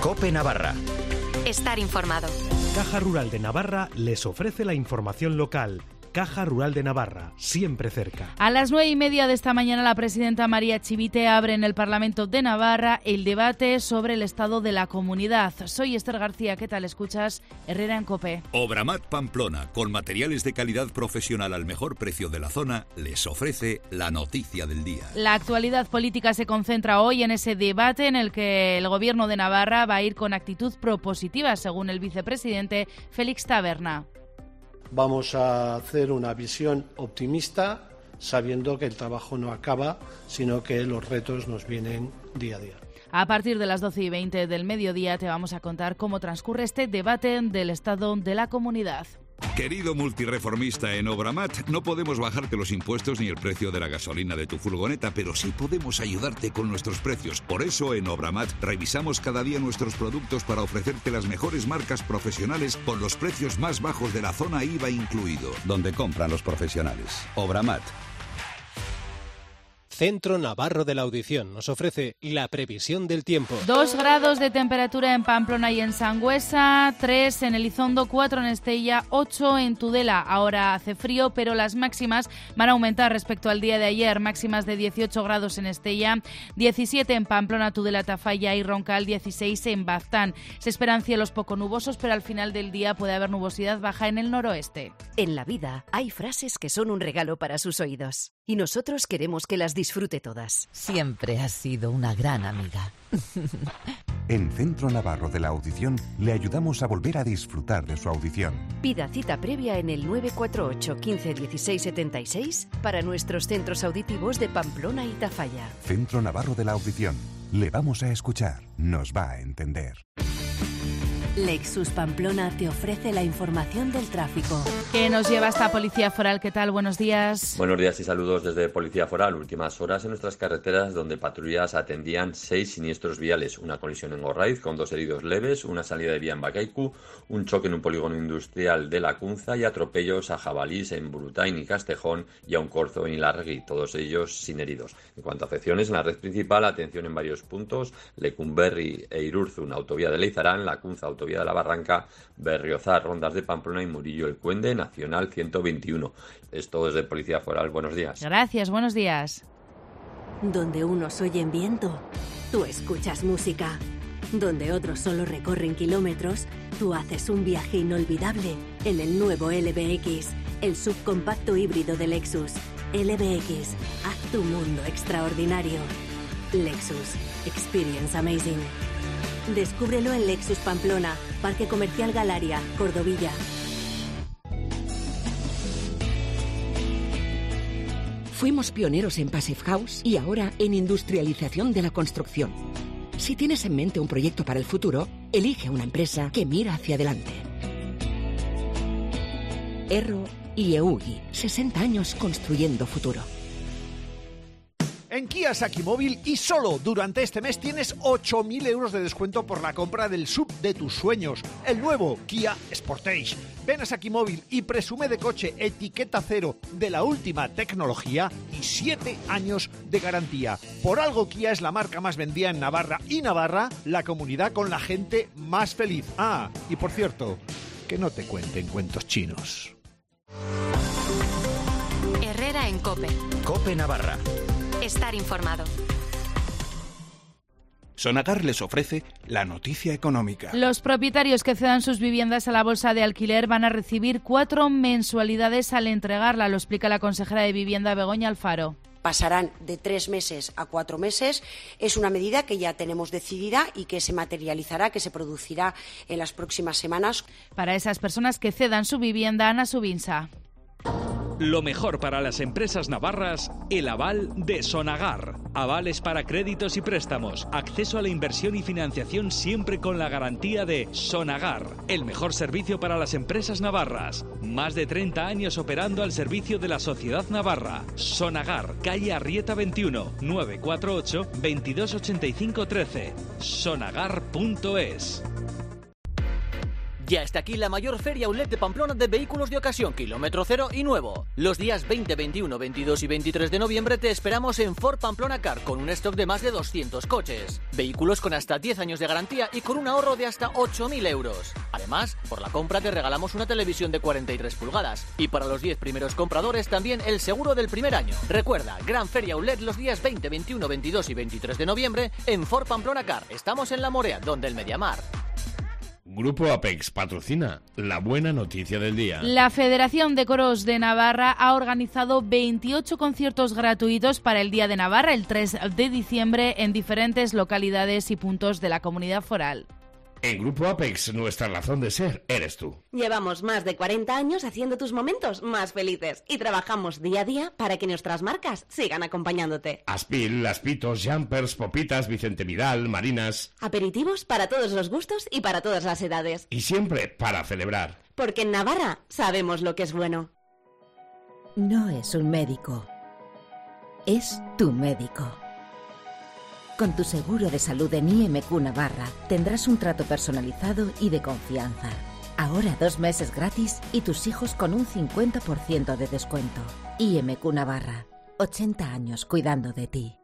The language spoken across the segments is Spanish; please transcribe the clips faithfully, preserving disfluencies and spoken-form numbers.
COPE Navarra. Estar informado. Caja Rural de Navarra les ofrece la información local. Caja Rural de Navarra, siempre cerca. A las nueve y media de esta mañana, la presidenta María Chivite abre en el Parlamento de Navarra el debate sobre el estado de la comunidad. Soy Esther García, ¿qué tal escuchas? Herrera en COPE. Obramat Pamplona, con materiales de calidad profesional al mejor precio de la zona, les ofrece la noticia del día. La actualidad política se concentra hoy en ese debate en el que el Gobierno de Navarra va a ir con actitud propositiva, según el vicepresidente Félix Taberna. Vamos a hacer una visión optimista, sabiendo que el trabajo no acaba, sino que los retos nos vienen día a día. A partir de las doce y veinte del mediodía te vamos a contar cómo transcurre este debate del estado de la comunidad. Querido multireformista, en Obramat no podemos bajarte los impuestos ni el precio de la gasolina de tu furgoneta, pero sí podemos ayudarte con nuestros precios. Por eso en Obramat revisamos cada día nuestros productos para ofrecerte las mejores marcas profesionales con los precios más bajos de la zona I V A incluido. Donde compran los profesionales. Obramat. Centro Navarro de la Audición nos ofrece la previsión del tiempo. Dos grados de temperatura en Pamplona y en Sangüesa, tres en Elizondo, cuatro en Estella, ocho en Tudela. Ahora hace frío, pero las máximas van a aumentar respecto al día de ayer. Máximas de dieciocho grados en Estella, diecisiete en Pamplona, Tudela, Tafalla y Roncal, dieciséis en Baztán. Se esperan cielos poco nubosos, pero al final del día puede haber nubosidad baja en el noroeste. En la vida hay frases que son un regalo para sus oídos. Y nosotros queremos que las disfrute todas. Siempre has sido una gran amiga. En Centro Navarro de la Audición le ayudamos a volver a disfrutar de su audición. Pida cita previa en el nueve cuatro ocho, quince, dieciséis, setenta y seis para nuestros centros auditivos de Pamplona y Tafalla. Centro Navarro de la Audición. Le vamos a escuchar. Nos va a entender. Lexus Pamplona te ofrece la información del tráfico. ¿Qué nos lleva hasta Policía Foral? ¿Qué tal? Buenos días. Buenos días y saludos desde Policía Foral. Últimas horas en nuestras carreteras donde patrullas atendían seis siniestros viales. Una colisión en Gorraiz con dos heridos leves, una salida de vía en Bacaicu, un choque en un polígono industrial de La Cunza y atropellos a jabalís en Burutain y Castejón y a un corzo en Ilarregui, todos ellos sin heridos. En cuanto a afecciones, en la red principal, atención en varios puntos: Lecumberri e Irurzun, autovía de Leizarán, La Cunza, autovía de la Barranca, Berriozar, Rondas de Pamplona y Murillo el Cuende, Nacional ciento veintiuno. Es todo desde Policía Foral. Buenos días. Gracias, buenos días. Donde unos oyen viento, tú escuchas música. Donde otros solo recorren kilómetros, tú haces un viaje inolvidable en el nuevo L B X, el subcompacto híbrido de Lexus. L B X, haz tu mundo extraordinario. Lexus, experience amazing. Descúbrelo en Lexus Pamplona, Parque Comercial Galaria, Cordovilla. Fuimos pioneros en Passive House y ahora en industrialización de la construcción. Si tienes en mente un proyecto para el futuro, elige una empresa que mira hacia adelante. Erro y Eugi, sesenta años construyendo futuro. En Kia Sakimóvil y solo durante este mes tienes ocho mil euros de descuento por la compra del S U V de tus sueños, el nuevo Kia Sportage. Ven a Sakimóvil y presume de coche etiqueta cero de la última tecnología y siete años de garantía. Por algo Kia es la marca más vendida en Navarra y Navarra, la comunidad con la gente más feliz. Ah, y por cierto, que no te cuenten cuentos chinos. Herrera en COPE. COPE Navarra. Estar informado. Sonagar les ofrece la noticia económica. Los propietarios que cedan sus viviendas a la bolsa de alquiler van a recibir cuatro mensualidades al entregarla, lo explica la consejera de Vivienda Begoña Alfaro. Pasarán de tres meses a cuatro meses. Es una medida que ya tenemos decidida y que se materializará, que se producirá en las próximas semanas. Para esas personas que cedan su vivienda, Ana Subinsa. Lo mejor para las empresas navarras, el aval de Sonagar. Avales para créditos y préstamos, acceso a la inversión y financiación siempre con la garantía de Sonagar. El mejor servicio para las empresas navarras. Más de treinta años operando al servicio de la sociedad navarra. Sonagar, calle Arrieta veintiuno, nueve cuatro ocho, veintidós ochenta y cinco trece. sonagar punto es. Ya está aquí la mayor feria outlet de Pamplona de vehículos de ocasión, kilómetro cero y nuevo. Los días veinte, veintiuno, veintidós y veintitrés de noviembre te esperamos en Ford Pamplona Car con un stock de más de doscientos coches. Vehículos con hasta diez años de garantía y con un ahorro de hasta ocho mil euros. Además, por la compra te regalamos una televisión de cuarenta y tres pulgadas. Y para los diez primeros compradores también el seguro del primer año. Recuerda, gran feria outlet los días veinte, veintiuno, veintidós y veintitrés de noviembre en Ford Pamplona Car. Estamos en La Morea, donde el Mediamar. Grupo Apex patrocina la buena noticia del día. La Federación de Coros de Navarra ha organizado veintiocho conciertos gratuitos para el Día de Navarra, el tres de diciembre, en diferentes localidades y puntos de la comunidad foral. En Grupo Apex, nuestra razón de ser eres tú. Llevamos más de cuarenta años haciendo tus momentos más felices y trabajamos día a día para que nuestras marcas sigan acompañándote. Aspil, Laspitos, Jumpers, Popitas, Vicente Vidal, Marinas. Aperitivos para todos los gustos y para todas las edades. Y siempre para celebrar. Porque en Navarra sabemos lo que es bueno. No es un médico. Es tu médico. Con tu seguro de salud en I M Q Navarra tendrás un trato personalizado y de confianza. Ahora dos meses gratis y tus hijos con un cincuenta por ciento de descuento. I M Q Navarra, ochenta años cuidando de ti.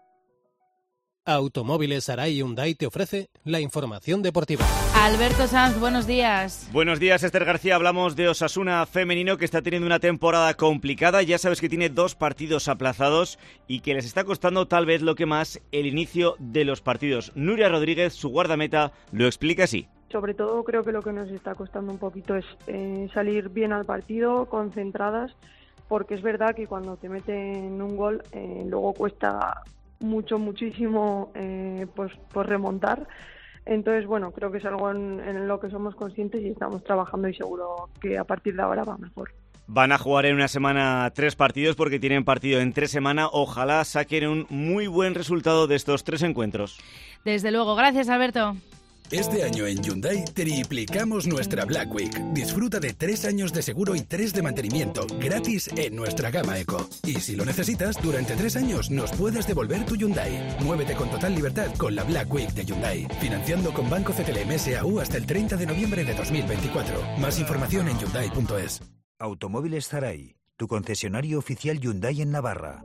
Automóviles Arai Hyundai te ofrece la información deportiva. Alberto Sanz, buenos días. Buenos días, Esther García. Hablamos de Osasuna femenino, que está teniendo una temporada complicada. Ya sabes que tiene dos partidos aplazados y que les está costando tal vez lo que más el inicio de los partidos. Nuria Rodríguez, su guardameta, lo explica así. Sobre todo creo que lo que nos está costando un poquito es eh, salir bien al partido, concentradas, porque es verdad que cuando te meten un gol eh, luego cuesta mucho, muchísimo eh, pues, pues remontar. Entonces, bueno, creo que es algo en, en lo que somos conscientes y estamos trabajando y seguro que a partir de ahora va mejor. Van a jugar en una semana tres partidos porque tienen partido en tres semanas. Ojalá saquen un muy buen resultado de estos tres encuentros. Desde luego. Gracias, Alberto. Este año en Hyundai triplicamos nuestra Black Week. Disfruta de tres años de seguro y tres de mantenimiento gratis en nuestra gama Eco. Y si lo necesitas, durante tres años nos puedes devolver tu Hyundai. Muévete con total libertad con la Black Week de Hyundai. Financiando con Banco C T L M S A U hasta el treinta de noviembre de dos mil veinticuatro. Más información en hyundai punto es. Automóviles Arai, tu concesionario oficial Hyundai en Navarra.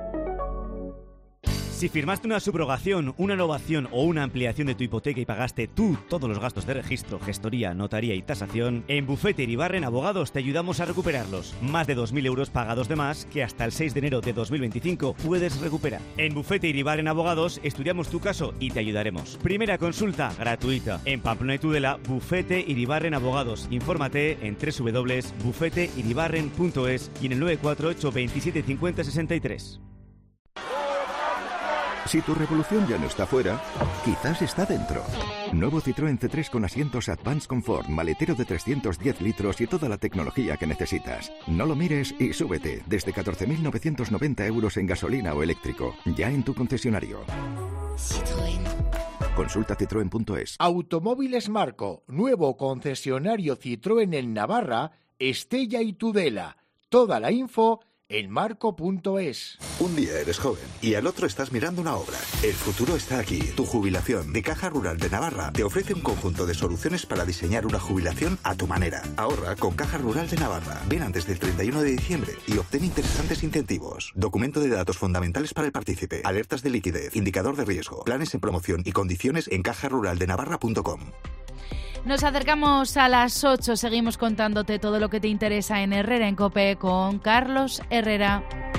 Si firmaste una subrogación, una innovación o una ampliación de tu hipoteca y pagaste tú todos los gastos de registro, gestoría, notaría y tasación, en Bufete Iribarren Abogados te ayudamos a recuperarlos. Más de dos mil euros pagados de más que hasta el seis de enero de dos mil veinticinco puedes recuperar. En Bufete Iribarren Abogados estudiamos tu caso y te ayudaremos. Primera consulta gratuita. En Pamplona y Tudela, Bufete Iribarren Abogados. Infórmate en doble u doble u doble u punto bufete iribarren punto es y en el nueve cuatro ocho, veintisiete, cincuenta, sesenta y tres. Si tu revolución ya no está fuera, quizás está dentro. Nuevo Citroën C tres con asientos Advanced Comfort, maletero de trescientos diez litros y toda la tecnología que necesitas. No lo mires y súbete desde catorce mil novecientos noventa euros en gasolina o eléctrico. Ya en tu concesionario. Citroën. Consulta citroen punto es. Automóviles Marco, nuevo concesionario Citroën en Navarra, Estella y Tudela. Toda la info en marco punto es. Un día eres joven y al otro estás mirando una obra. El futuro está aquí. Tu jubilación de Caja Rural de Navarra te ofrece un conjunto de soluciones para diseñar una jubilación a tu manera. Ahorra con Caja Rural de Navarra. Ven antes del treinta y uno de diciembre y obtén interesantes incentivos. Documento de datos fundamentales para el partícipe. Alertas de liquidez. Indicador de riesgo. Planes en promoción y condiciones en caja rural de navarra punto com. Nos acercamos a las ocho, seguimos contándote todo lo que te interesa en Herrera en COPE con Carlos Herrera.